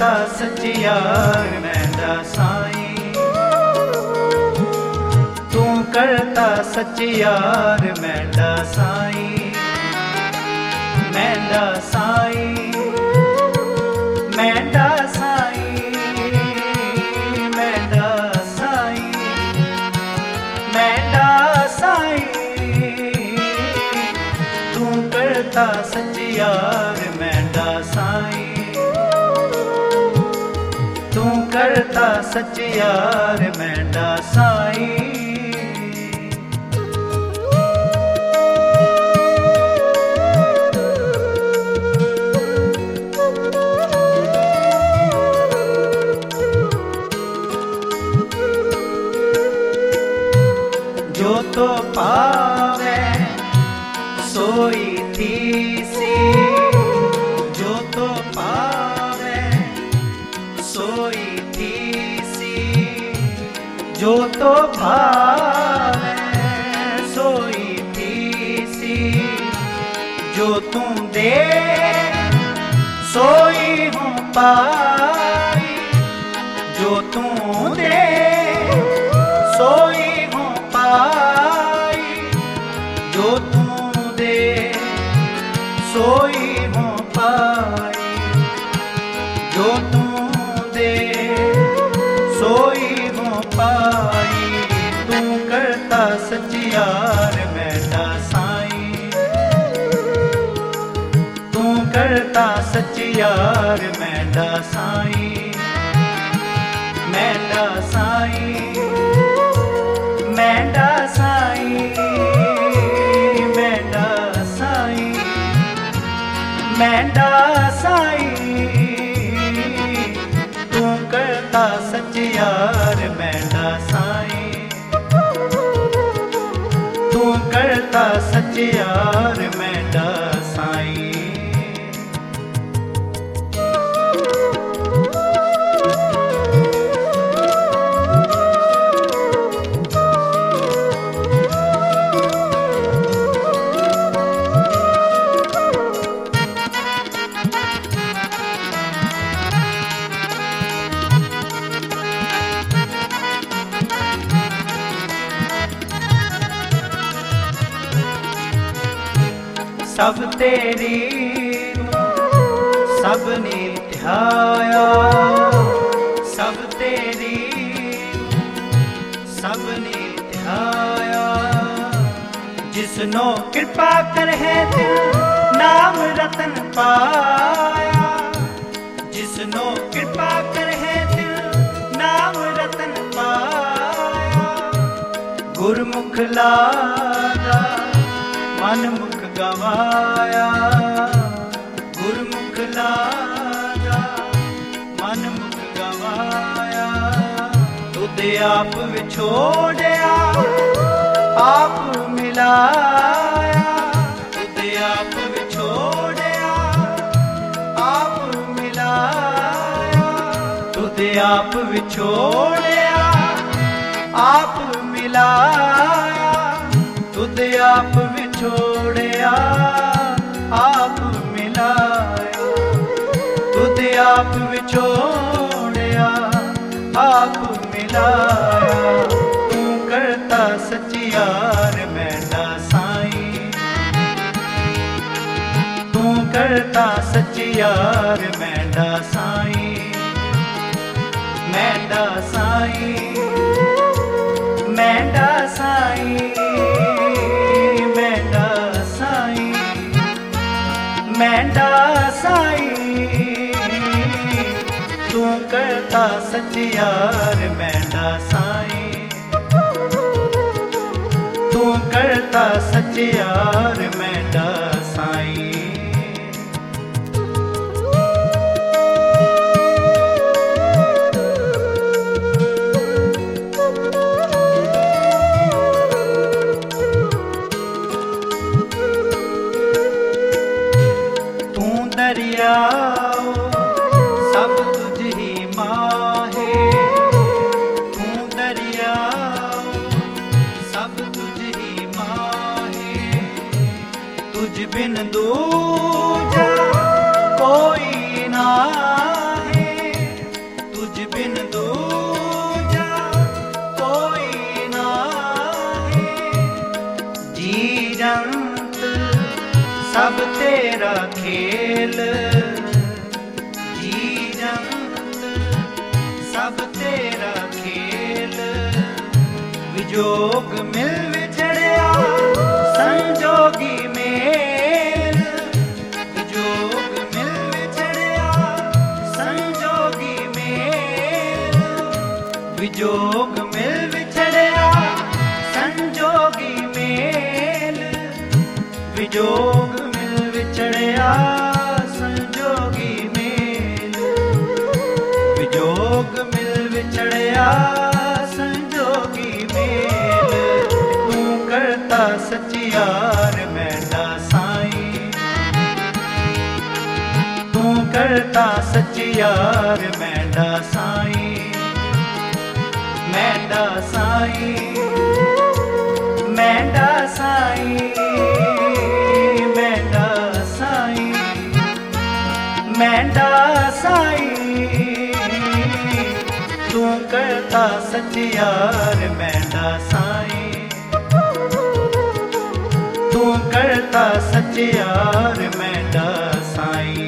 करता सचियार मैंडा साईं, तू करता सचियार मैंडा साईं, मैंडा साईं, मैंडा साईं, मैंडा साईं, मैंडा साईं, तू करता सचियार मैंडा साईं, तू करता सचियार मैंडा साईं। जो तो पावे सोई तीसी, जो तो पावे सोई तीसी, जो तो भावे सोई तीसी, जो तुम दे सोई हूँ पाई, जो तुम दे सोई हूँ पाई, जो तुम दे सोई हूँ पाई, जो तुम दे सोई हूँ पाई। तू करता सचियार मैंडा साईं, तू करता सचियार मैंडा साईं, मैंडा साईं, मैंडा साईं, मैंडा साईं, मैंडा साईं, तू करता सचियार मैंडा साईं, तू करता सचियार मैंडा साईं। सब तेरी सब ने ध्याया, सब तेरी सब ने ध्याया, जिसनो कृपा कर है दिल नाम रतन पाया, जिसनो कृपा कर है दिल नाम रतन पाया। गुरमुख लागा मन मुख गवाया, गुरमुख लागा मन मुख गवाया। तुद आप विछोड़या आप मिलाया, तुद आप विछोड़या आप मिलाया, तुद आप विछोड़या आप मिलाया, तुद आप विछोड़या आप मिलाया, तुद आप विछोड़या आप मिलाया। तू करता सचियार मैंडा साईं, तू करता सचियार मैंडा साईं, मैंडा साईं, मैंडा साईं, मैंडा साईं, मैंडा साईं, तू करता सचियार मैंडा साईं, तू करता सचियार मैंडा साईं। दरियाओ सब तुझ ही माहे, तू दरियाओ सब तुझ ही माहे, तुझ बिन दूजा कोई नाहे, तेरा खेल जी जंत सब तेरा खेल। विजोग मिल विछड़िया संजोगी मेल, विजोग मिल विछड़िया संजोगी मेल। विजोग मिल विछड़िया संजोगी मेल, विजोग मिल विछड़िया संजोगी मेल। विजोग मिल विछड़िया संजोगी मेल। तू करता सचियार मैंडा साईं, तू करता सचियार मैंडा साईं, मैंडा साईं, मैंडा साईं, मैंडा साईं, मैंडा साईं। तू करता सचियार मैंडा साईं, तू करता सचियार मैंडा साईं।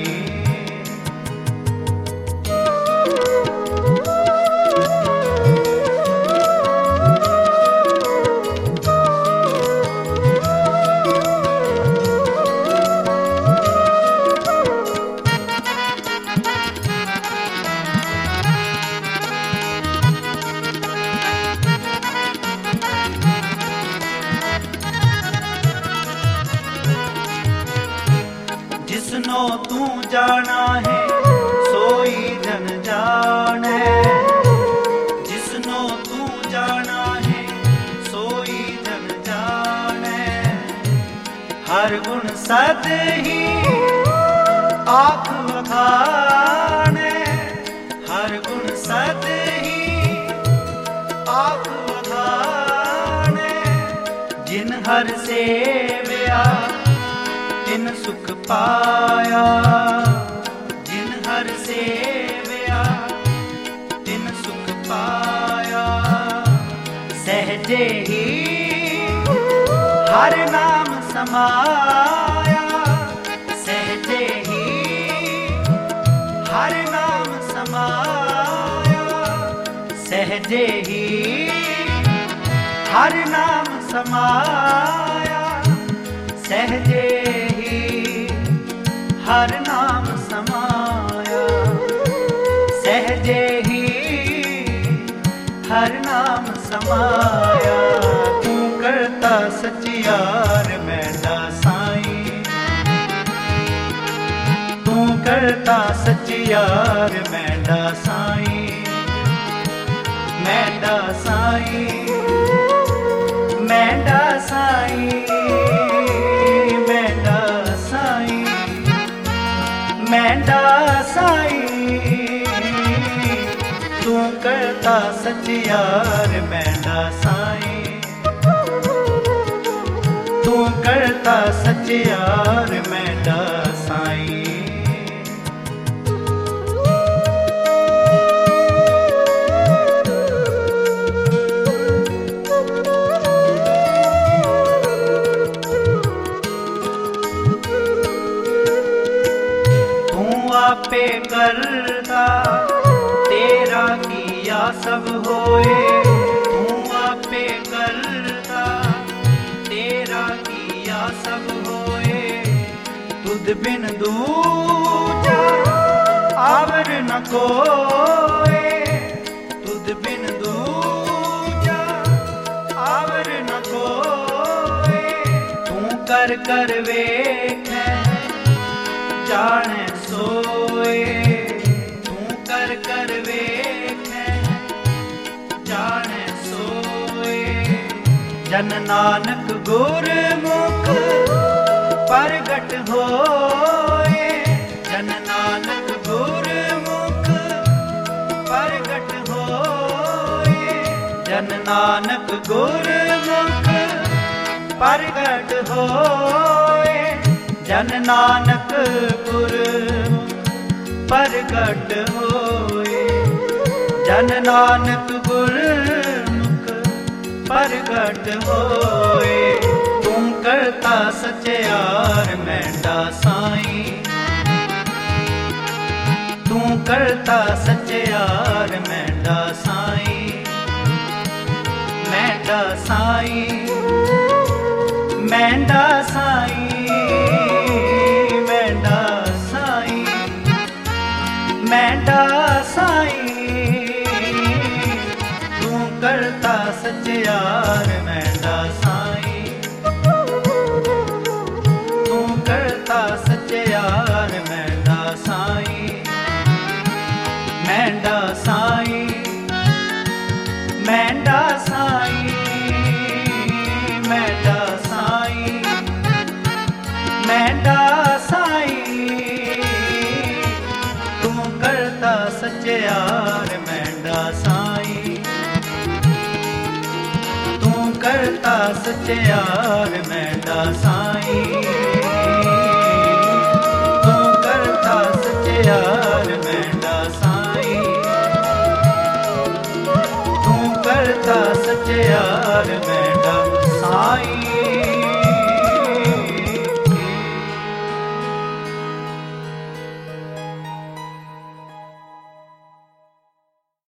जिसनो तू जाना है सोई जन जाने, जिसनो तू जाना है सोई जन जाने। हर गुण सद ही आँख वखाने, हर गुण सद ही आँख वखाने। जिन हर सेवया जिन सुख पाया, जिन हर सेवया जिन सुख पाया। सहजे ही हर नाम समाया, सहजे ही हर नाम समाया। सहजे ही हर नाम समाया, सहजे हर नाम समाया। सहजे ही हर नाम समाया। तू करता सचियार मैंडा साईं, तू करता सचियार मैंडा साईं, मैंडा साईं, मैंडा साईं, मैंडा साईं, मैंडा साईं। तू करता सचियार मैंडा साईं, तू करता सचियार मैंडा साईं। आपे करता तेरा किया सब होए, तू आपे करता तेरा किया सब होए। तुध बिन दूजा आवर न कोए, तुध बिन दूजा आवर न कोए। तू कर कर वेखे जाने सोए, तू कर कर वेखे जाने सोए। जन नानक गुरमुख प्रगट होए, जन नानक गुरमुख प्रगट होए। जन नानक गुरमुख प्रगट होए, जन नानक गुरमुख प्रगट होए। जन नानक गुरमुख प्रगट होए। तू करता सचयार मैंडा साईं, तू करता सचयार मैंडा साईं, मैंडा साईं, मैंडा साईं, मैंडा साईं, मैंडा साईं, तू करता सचयार मैंडा साईं, तू करता सचयार मैंडा साईं, मैंडा साईं, मैंडा साईं, मैंडा साईं, मैंडा साईं, तू करता सचयार मैंडा साईं, तू करता सचयार मैंडा साईं, तू करता सचयार मैंडा साईं, तू करता सचयार मैंडा साईं।